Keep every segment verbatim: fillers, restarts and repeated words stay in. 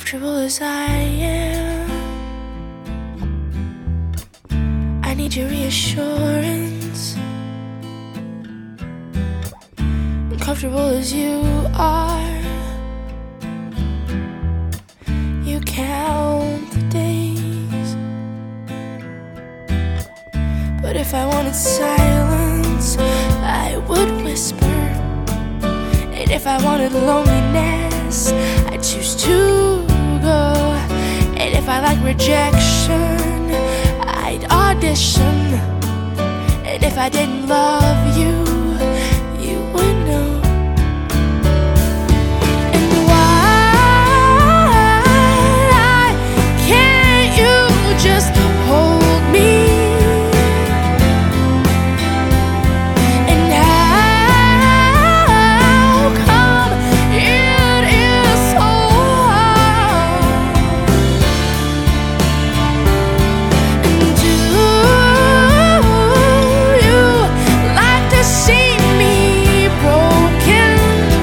Comfortable as I am, I need your reassurance. Comfortable as you are, you count the days. But if I wanted silence, I would whisper. And if I wanted loneliness, I'd choose to go. And if I like rejection, I'd audition. And if I didn't love you, you would know. And why can't you just hold me? And how come it is so hard? And do you like to see me broken?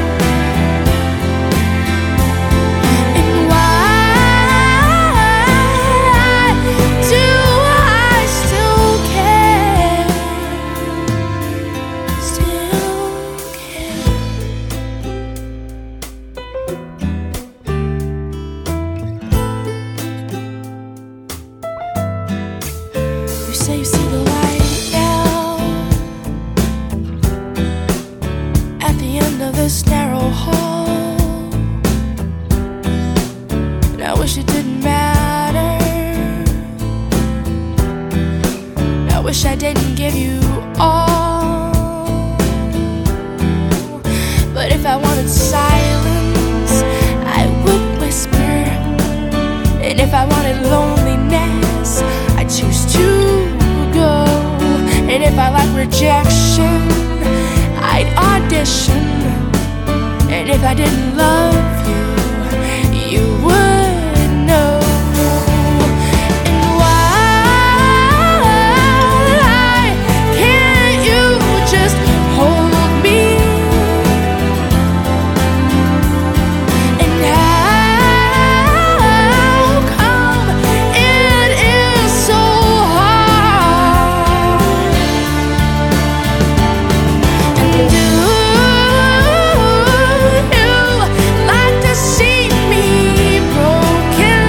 And why do I still care? Still care. You say you see the light now at the end of this narrow hall, and I wish it didn't matter. I wish I didn't give you all. But if I wanted silence, I would whisper. And if I wanted loneliness, I'd choose to go. And if I like rejection, I'd audition. And if I didn't love you, you would know. And why can't you just hold me? And how come it is so hard? And do you like to see me broken?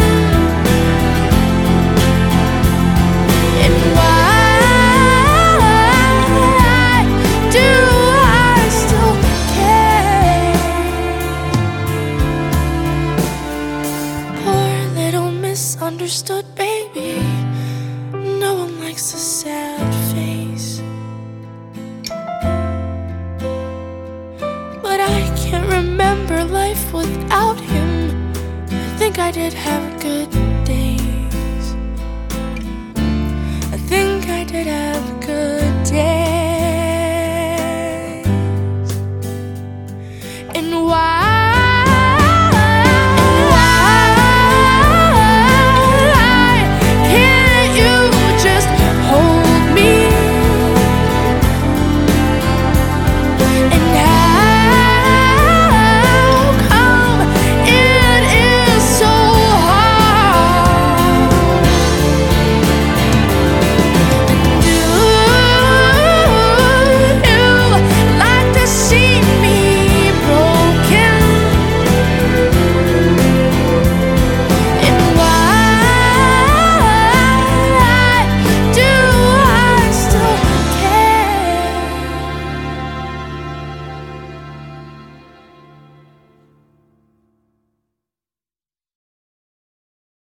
And why do I still care? Poor little misunderstood baby, no one likes a sad face. But I can't remember life without him. I think I did have good days. I think I did have good